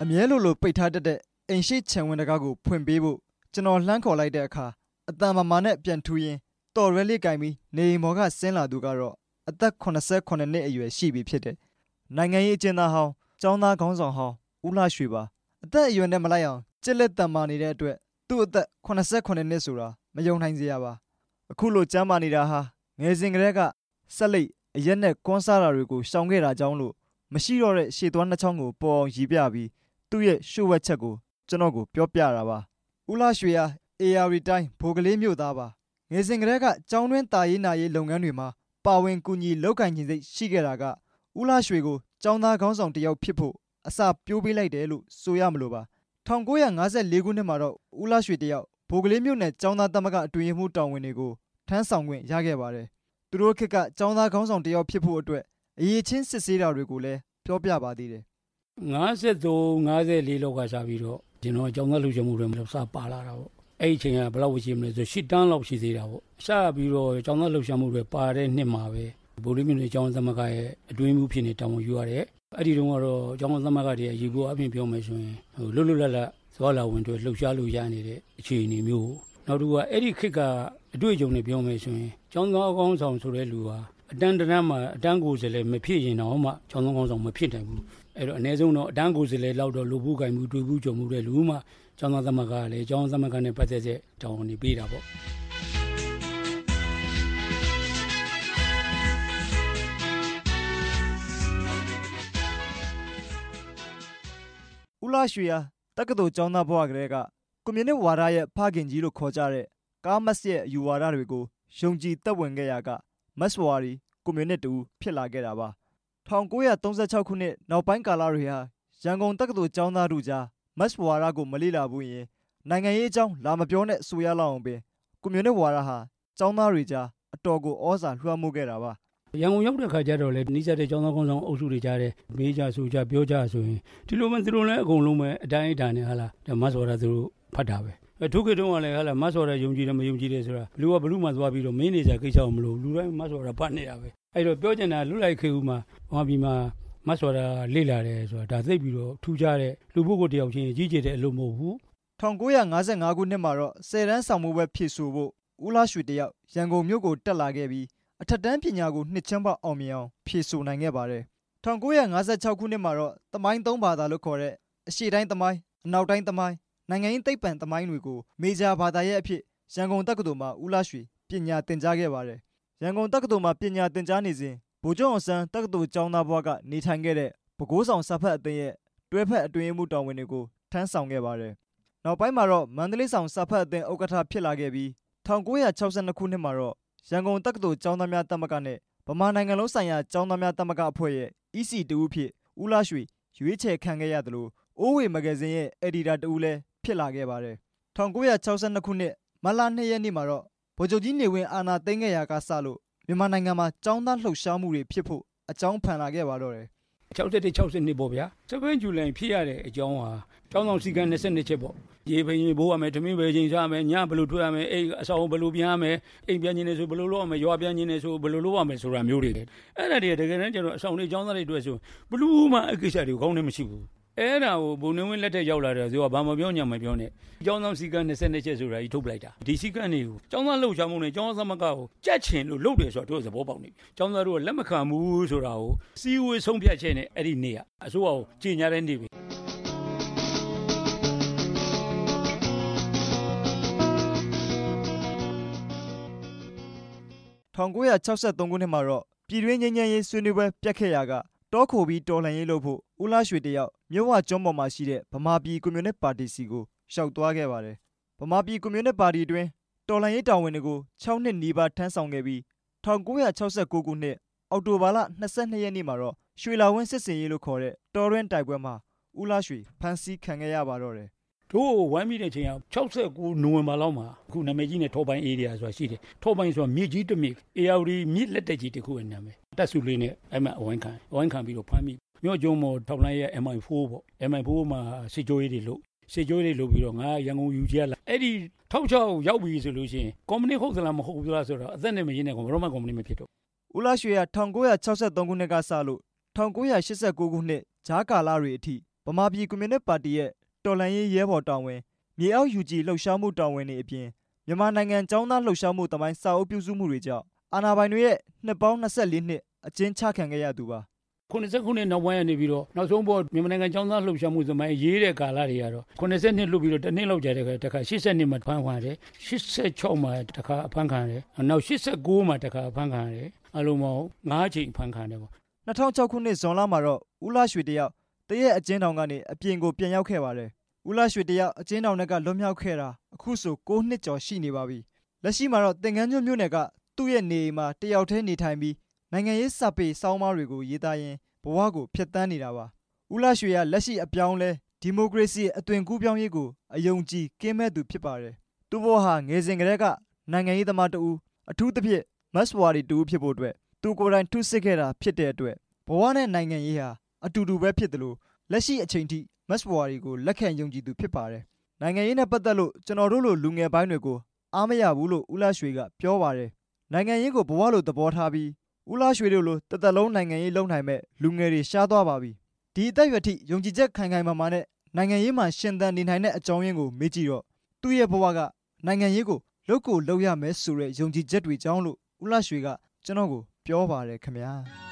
မြဲလိုပိတ်ထားတတ်တဲ့အိမ်ရှိခြံဝင်တကားကိုဖွင့်ပေးဖို့ကျွန်တော်လှမ်းခေါ်လိုက်တဲ့အခါအတန်မာနဲ့ပြန်ထူရင်းတော်ရဲလေးကင်ပြီးနေအိမ်ပေါ်ကဆင်းလာသူကတော့အသက်89နှစ်အရွယ်ရှိပြီဖြစ်တဲ့နိုင်ငံရေးအကျဉ်းသားဟောင်းကျောင်းသားခေါင်းဆောင်ဟောင်းဦးလှရွှေပါအသက်အရွယ်နဲ့မလိုက်အောင်ကြက်လက်တန်မာနေတဲ့အတွက်သူ့အသက်89နှစ်ဆိုတာမယုံနိုင်စရာပါအခုလိုကျမ်းမာနေတာဟာငယ်စဉ်ကတည်းကဆက်လက်အရက်နဲ့ကွန်းစားတာတွေကိုရှောင်ခဲ့တာကြောင့်လို့မရှိတော့တဲ့ရှေ့သွားနှစ်ချောင်းကိုပေါ်အောင်ရည်ပြပြီးသူ့ရဲ့ရှုပ်ဝက်ချက်ကိုကျွန်တော်ကိုပြောပြတာပါဦးလှရွှေဟာ AR တိုင်းဗိုလ်ကလေးမြို့သားပါငယ်စဉ်ကတည်းကကျောင်းတွင်းတာရေးနာရေးလုပ်ငန်းတွေမှာပါဝင်ကူညီလုပ်ကိုင်ခြင်းစိတ်ရှိခဲ့တာကဦးလှရွှေကိုကျောင်းသားခေါင်းဆောင်တယောက်ဖြစ်ဖို့အစပြိုးပေးလိုက်တယ်လို့ဆိုရမလို့ပါ1954ခုနှစ်မှာတော့ဦးလှရွှေတယောက်ဗိုလ်ကလေးမြို့နယ်ကျောင်းသားသမဂ္ဂအတွင်းရေးမှူးတာဝန်တွေကိုထမ်းဆောင်ခွင့်ရခဲ့ပါတယ်သူတို့ခေတ်ကကျောင်းသားခေါင်းဆောင်တယောက်ဖြစ်ဖို့အတွက်အရေးချင်းစစ်ဆေးတာတွေကိုလည်းပြောပြပါသေးတယ် 53-54လောက်ကစားပြီးတော့ကျွန်တော်ကျောင်းသားလူချင်းမှုတွေမလို့စပါလာတာပေါ့အဲ့ဒီချိန်ကဘယ်လောက်ရှိမလဲဆို10တန်းလောက်ရှိသေးတာပေါ့စပြီးတော့ကျောင်းသားလှုပ်ရှားမှုတွေပါတဲ့နှစ်မှာပဲဗိုလ်လေးမျိုးတွေကျောင်းသမဂ္ဂရဲ့အတွင်းမှုဖြစ်နေတောင်းဝန်ယူရတယ်အဲ့ဒီတုန်းကတော့ကျောင်းသမဂ္ဂတွေရေပေါ်အပြင်ပြောမယ်ဆိုရင်လွတ်လပ်သွားလာဝင်တွေလှုပ်ရှားလို့ရနေတဲ့အခြေအနေမျိုးနောက်တစ်ခုကအဲ့ဒီခေတ်ကအတွေ့အကြုံတွေပြောမယ်ဆိုရင်ကျောင်းသားကောင်းဆောင်ဆိုတဲ့လူဟာအတန်းမှာအတန်းကိုယ်စားလှယ်မဖြစ်ရင်တော့မှကျောင်းသားကောင်းဆောင်မဖြစ်နိုင်ဘူးအဲ့တော့အနည်းဆုံးတော့အတန်းကိုယ်စားလှယ်လောက်တော့လူဘူးကင်မှုတွေ့ဘူးကြုံမှုတဲ့လူမှကျောင်းသားသမဂ္ဂလည်းကျောင်းသမဂ္ဂနဲ့ပတ်သက်တဲ့တောင်းဝန်တွေပေးတာပေါ့ဦးလှရွှေဟာတက္ကသိုလ်ကျောင်းသားဘဝကတည်းကကွန်မြူနစ်ဝါဒရဲ့ဖခင်ကြီးလို့ခေါ်ကြတဲ့ကားမတ်စ်ရဲ့အယူဝါဒတွေကိုယုံကြည်သက်ဝင်ခဲ့ရာကမတ်စ်ဝါဒီကွန်မြူနစ်တူဖြစ်လာခဲ့တာပါ1936ခုနှစ်နောက်ပိုင်းကာလတွေဟာရန်ကုန်တက္ကသိုလ်ကျောင်းသားတို့ကြားမတ်စ်ဝါဒကိုမလေ့လာဘူးရင်နိုင်ငံရေးအကြောင်းလာမပြောနဲ့ဆိုရလောက်အောင်ပင်ကွန်မြူနစ်ဝါဒဟာကျောင်းသားတွေကြားအတော်ကိုဩဇာလွှမ်းမိုးခဲ့တာပါရန်ကုန်ရောက်တဲ့ခါကျတော့လေနီးစပ်တဲ့ကျောင်းသားကောင်းဆောင်အုပ်စုတွေကြားတဲ့မေးကြဆိုကြပြောကြဆိုရင်ဒီလိုမှသူတို့လည်းအကုန်လုံးပဲအတိုင်းအတာနဲ့ဟာလားမတ်စ်ဝါဒသူတို့ဖတ်တာပဲထုခေတုန်းကလည်းဟာလားမတ်စ်ဝါဒယုံကြည်တယ်မယုံကြည်တယ်ဆိုတာဘလူမှသွားပြီးတော့မင်းနေကြကိစ္စမလို့လူတိုင်းမတ်စ်ဝါဒဖတ်နေတာပဲအဲ့တော့ပြောချင်တာလူလိုက်ခေဦးမှာဘာပြီးမှမတ်စ်ဝါဒလေ့လာတယ်ဆိုတာဒါသိပြီးတော့ထူးခြားတဲ့လူပုဂ္ဂိုလ်တယောက်ချင်းကြီးကျယ်တဲ့အလုပ်မဟုတ်ဘူး 1955ခုနှစ်မှာတော့10တန်းဆောင်မှုပဲဖြည့်ဆို့ဖို့ဦးလှရွှေတယောက်ရန်ကုန်မြို့ကိုတက်လာခဲ့ပြီးအထက်တန်းပညာကိုနှစ်ချမ်းပေါအောင်မြင်အောင်ဖြည့်ဆို့နိုင်ခဲ့ပါတယ်1956ခုနှစ်မှာတော့သမိုင်း3ဘာသာလို့ခေါ်တဲ့အရှေ့တိုင်းသမိုင်းအနောက်တိုင်းသမိုင်းနိုင်ငံရေးသိပ္ပံသမိုင်းတွေကိုမေဂျာဘာသာရဲ့အဖြစ်ရန်ကုန်တက္ကသိုလ်မှာဦးလှရွှေပညာသင်ကြားခဲ့ပါတယ်ရန်ကုန်တက္ကသိုလ်မှာပညာသင်ကြားနေစဉ်ဗိုလ်ချုပ်အောင်ဆန်းတက္ကသိုလ်ကျောင်းသားဘဝကနေထိုင်ခဲ့တဲ့ပဲခူးဆောင်စာဖတ်အသင်းရဲ့တွဲဖက်အတွင်းမှုတာဝန်တွေကိုထမ်းဆောင်ခဲ့ပါတယ်နောက်ပိုင်းမှာတော့မန္တလေးဆောင်စာဖတ်အသင်းဥက္ကဋ္ဌဖြစ်လာခဲ့ပြီး1962ခုနှစ်မှာတော့ရန်ကုန်တက္ကသိုလ်ကျောင်းသားများသမဂ္ဂနဲ့ဗမာနိုင်ငံလုံးဆိုင်ရာကျောင်းသားများသမဂ္ဂအဖွဲ့ရဲ့ EC တူဦးဖြစ်ဦးလှရွှေရွေးချယ်ခံခဲ့ရသလိုအိုးဝေမဂဇင်းရဲ့အယ်ဒီတာတူဦးလည်းဖြစ်လာခဲ့ပါတယ်1962ခုနှစ်မတ်လ2ရက်နေ့မှာတော့ဗိုလ်ချုပ်ကြီးနေဝင်းအာဏာသိမ်းခဲ့ရာကစလို့မြန်မာနိုင်ငံမှာကျောင်းသားလှုပ်ရှားမှုတွေဖြစ်ဖို့အကြောင်းဖန်လာခဲ့ပါတော့တယ် 61-62ပေါ့ဗျာ7ဇူလိုင်ဖြစ်ရတဲ့အကြောင်းဟာကျောင်းဆောင်စည်းကမ်း22ချက်ပေါ့ရေဖိန်ရေဘိုးရမယ်ဓမင်းပဲချင်းစားမယ်ညဘယ်လိုထွက်ရမယ်အိမ်အဆောင်ဘယ်လိုပြန်ရမယ်အိမ်ပြန်ခြင်းနေဆိုဘယ်လိုလုပ်ရမယ်ရွာပြန်ခြင်းနေဆိုဘယ်လိုလုပ်ရမယ်ဆိုတာမျိုးတွေအဲ့ဒါတွေတကယ်တမ်းကျတော့အဆောင်တွေကျောင်းသားတွေတွေ့ဆိုဘလို့မှအကိစ္စတွေခေါင်းထဲမရှိဘူးအဲ့ဒါကိုဘုံနေဝင်းလက်ထက်ရောက်လာတယ်ဆိုတော့ဘာမပြောညာမပြောနဲ့ကျောင်းသားစည်းကမ်း22ချက်ဆိုတာကြီးထုတ်ပလိုက်တာဒီစည်းကမ်းတွေကိုကျောင်းသားလှုပ်ရှားမှုနဲ့ကျောင်းသားသမဂ္ဂကိုကြက်ချင်လို့လုပ်တယ်ဆိုတော့တို့သဘောပေါက်နေပြီကျောင်းသားတို့ကလက်မခံဘူးဆိုတာကိုစီဝေးဆုံးဖြတ်ချက်နဲ့အဲ့ဒီနေ့ကအစိုးရကိုကြေညာတဲ့နေ့ပဲ 1963ခုနှစ်မှာတော့ပြည်တွင်းငြိမ်းချမ်းရေးဆွေးနွေးပွဲပြတ်ခဲ့ရာကတောခိုပြီးတော်လှန်ရေးလုပ်ဖို့ဦးလှရွှေတယောက်မြို့ဝကျွန်းပေါ်မှာရှိတဲ့ဗမာပြည်ကွန်မြူနစ်ပါတီစီကိုရှောက်သွားခဲ့ပါတယ်ဗမာပြည်ကွန်မြူနစ်ပါတီအတွင်းတော်လှန်ရေးတာဝန်တွေကို6နှစ်နီးပါးထမ်းဆောင်ခဲ့ပြီး1969ခုနှစ်အောက်တိုဘာလ22ရက်နေ့မှာတော့ရွှေလာဝင်းစစ်စင်ရေးလို့ခေါ်တဲ့တော်တွင်းတိုက်ပွဲမှာဦးလှရွှေဖမ်းဆီးခံခဲ့ရပါတော့တယ်တို့ဝမ်းမိတဲ့ချိန်က69နိုဝင်ဘာလောက်မှာအခုနာမည်ကြီးနဲ့ထော်ပိုင်း area ဆိုတာရှိတယ်ထော်ပိုင်းဆိုတာမြစ်ကြီးတစ်မြစ် AR မြစ်လက်တက်ကြီးတစ်ခုရဲ့နာမည်တက်စုလေးနဲ့အဲ့မှာအဝိုင်းခံပြီးတော့ဖမ်းမိမြို့ကျုံမော်ထောက်လိုင်းရဲ့ MI4 ပေါ့ MI4 မှာစစ်ကြောရေးတွေလို့ပြီးတော့ငါရန်ကုန်ယူကြလာအဲ့ဒီ66ရောက်ပြီဆိုလို့ရှိရင်ကွန်မြူနစ်ဟုတ်သလားမဟုတ်ဘူးလားဆိုတော့အသက်နဲ့မရင်းနဲ့ဘရောမကွန်မြူနစ်မဖြစ်တော့ဦးလှရွှေက1963ခုနှစ်ကစလို့1989ခုနှစ်ဂျားကာလတွေအထိဗမာပြည်ကွန်မြူနစ်ပါတီရဲ့တော်လှန်ရေးရဲဘော်တောင်ဝင်မြေအောက်ယူကြည်လှုပ်ရှားမှုတောင်ဝင်တွေအပြင်မြန်မာနိုင်ငံចောင်းသားလှုပ်ရှားမှုတမိုင်းစာအုပ်ပြုစုမှုတွေကြောင့်အာဏာပိုင်တွေရဲ့နှစ်ပေါင်း24နှစ်အကျဉ်းချခံခဲ့ရသူပါ 90ခုနှစ်နောက်ပိုင်းကနေပြီးတော့နောက်ဆုံးပေါ်မြန်မာနိုင်ငံចောင်းသားလှုပ်ရှားမှုသမိုင်းရေးတဲ့ကာလတွေကတော့90နှစ်လွတ်ပြီးတော့တစ်နှစ်လောက်ကြာတဲ့ခါ80မှာဖမ်းခံရတယ်86မှာတစ်ခါဖမ်းခံရတယ်နောက်89မှာတစ်ခါဖမ်းခံရတယ်အလုံးပေါင်း9ချိန်ဖမ်းခံတယ်ပေါ့ 2006ခုနှစ်ဇွန်လမှာတော့ဦးလှရွှေတယောက်တရက်အကျဉ်းထောင်ကနေအပြင်ကိုပြန်ရောက်ခဲ့ပါတယ်ဦးလှရွှေတယောက်အကျဉ်းထောင်ကလွတ်မြောက်ခဲ့တာအခုဆို9နှစ်ကျော်ရှိနေပါပြီလက်ရှိမှာတော့သင်္ကန်းကျွန်းမြို့နယ်ကသူ့ရဲ့နေအိမ်မှာတယောက်တည်းနေထိုင်ပြီးနိုင်ငံရေးစာပေစောင်းပါးတွေကိုရေးသားရင်းဘဝကိုဖျက်ဆီးနေတာပါဦးလှရွှေကလက်ရှိအပြောင်းလဲဒီမိုကရေစီအသွင်ကူးပြောင်းရေးကိုအယုံကြည်ကင်းမဲ့သူဖြစ်ပါတယ်သူ့ဘဝဟာငယ်စဉ်ကတည်းကနိုင်ငံရေးသမားတဦးအထူးသဖြင့်မတ်စဝါဒီတူဖြစ်ဖို့အတွက်သူကိုယ်တိုင်ထုစစ်ခဲ့တာဖြစ်တဲ့အတွက်ဘဝနဲ့နိုင်ငံရေးဟာအတူတူပဲဖြစ်တယ်လို့လက်ရှိအချိန်ထိမတ်စဝါဒီကိုလက်ခံယုံကြည်သူဖြစ်ပါတယ်နိုင်ငံရေးနဲ့ပတ်သက်လို့ကျွန်တော်တို့လိုလူငယ်ပိုင်းတွေကိုအားမရဘူးလို့ဦးလှရွှေကပြောပါတယ်နိုင်ငံရေးကိုဘဝလိုသဘောထားပြီးဦးလှရွှေတို့လိုတစ်သက်လုံးနိုင်ငံရေးလုပ်နိုင်မဲ့လူငယ်တွေရှားသွားပါပြီဒီအသက်အရွယ်ထိယုံကြည်ချက်ခိုင်ခိုင်မာမာနဲ့နိုင်ငံရေးမှာရှင်သန်နေနိုင်တဲ့အကြောင်းရင်းကိုမေးကြည့်တော့သူ့ရဲ့ဘဝကနိုင်ငံရေးကိုလုပ်ရမယ်ဆိုတဲ့ယုံကြည်ချက်တွေကြောင့်လို့ဦးလှရွှေကကျွန်တော်ကိုပြောပါတယ်ခင်ဗျာ